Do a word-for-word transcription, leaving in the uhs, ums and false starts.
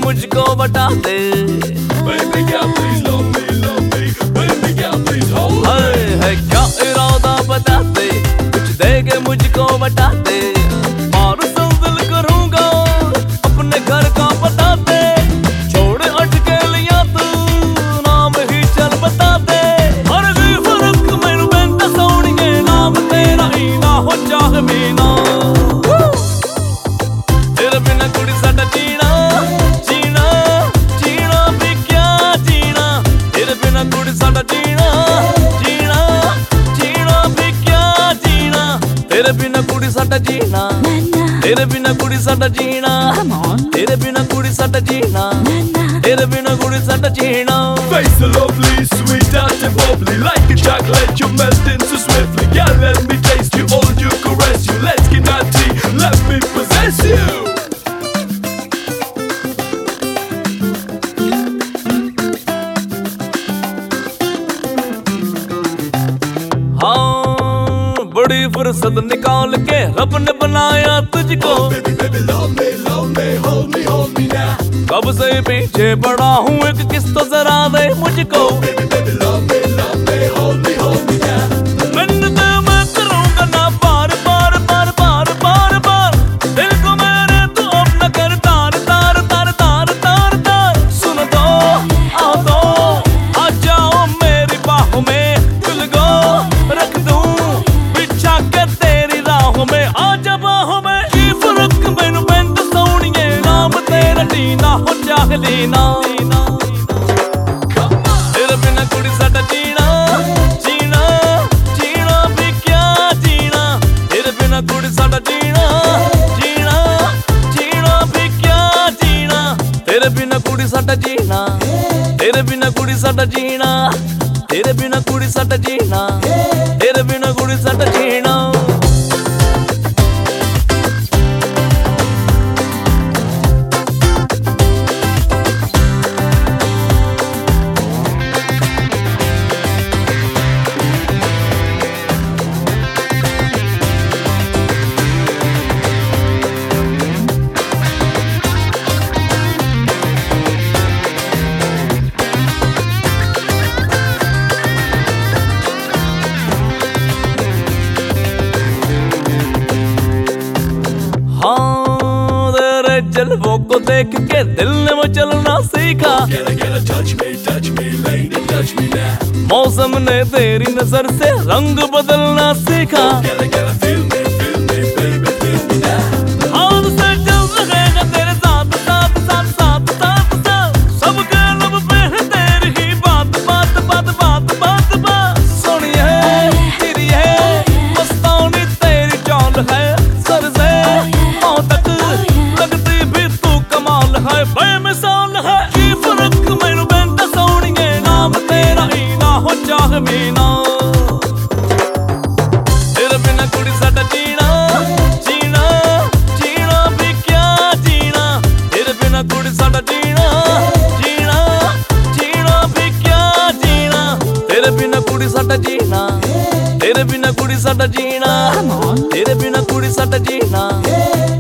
मुझको बता दे। Baby girl please love me, love me, baby girl please hold me। है, है क्या इरादा बता दे, कुछ देके मुझको बता दे। पार्सल दिल करूंगा अपने घर का बता दे। छोड़ अटके लिया तू नाम ही चल बता दे। हर कोई फर्क मैनू पैंदा सोनिए, नाम तेरा ही ना हो चाह मीना। तेरे बिना कुड़ी साडा जीना जीना जीना भी क्या जीना। तेरे बिना कुड़ी साडा जीना जीना जीना भी क्या जीना। तेरे बिना कुड़ी साडा जीना, तेरे बिना कुड़ी साडा जीना, तेरे बिना कुड़ी साडा जीना, तेरे बिना कुड़ी साडा जीना। Face so lovely, sweet and bubbly, like a chocolate you melt in so swiftly. Girl let me taste you, hold you, caress you, let's get naughty, let me possess you। हाँ बड़ी फुर्सत निकाल के रब ने बनाया तुझको। Oh baby baby love me, love me, hold me, hold me now। कब से पीछे पड़ा हूँ एक किस तो जरा दे मुझको। Oh baby baby love me, love me, hold me, hold me now। मिन्नत मैं करूँगा ना बार बार बार बार बार बार। दिल को मेरे तू अपना कर तार तार तार तार तार तार। सुन दो आ दो आ जाओ मेरी बाहों में, दिल को रख दूं बिछा के तेरी राहों में। आ जा बाहों में की फर्क मैनू पैंदा सोनिए, नाम तेरा टीना हो चाह लीना। तेरे बिना कुड़ी साडा जीना जीना जीना भी क्या जीना। तेरे बिना कुड़ी साडा जीना जीना जीना भी क्या जीना। तेरे बिना कुड़ी साडा जीना, तेरे बिना कुड़ी साडा जीना, तेरे बिना कुड़ी साडा जीना, तेरे बिना कुड़ी साडा जीना। हाँ तेरे जलवों को देख के दिल ने वो चलना सीखा। Can I get a touch me, touch me, lady, touch me now। मौसम ने तेरी नजर से रंग बदलना सीखा। Can I get a feel me, feel me, baby, feel me now। आज से चल रहेगा तेरे साथ साथ साथ साथ साथ साथ। सबके लब पे है तेरी ही बात बात बात बात बात बात। सोनिए तेरी है मस्तानी तेरी चाल है, सर से पाँव तक लगती भी तू कमाल है, बेमिसाल है। की फर्क मैनू पैंदा सोनिए, नाम तेरा ही ना हो चाह मीना। तेरे बिना कुड़ी साडा जीना जीना जीना भी क्या जीना। तेरे बिना कुड़ी साडा जीना जीना जीना भी क्या जीना। तेरे बिना कुड़ी साडा जीना, तेरे बिना कुड़ी साडा जीना, तेरे बिना कुड़ी साडा जीना।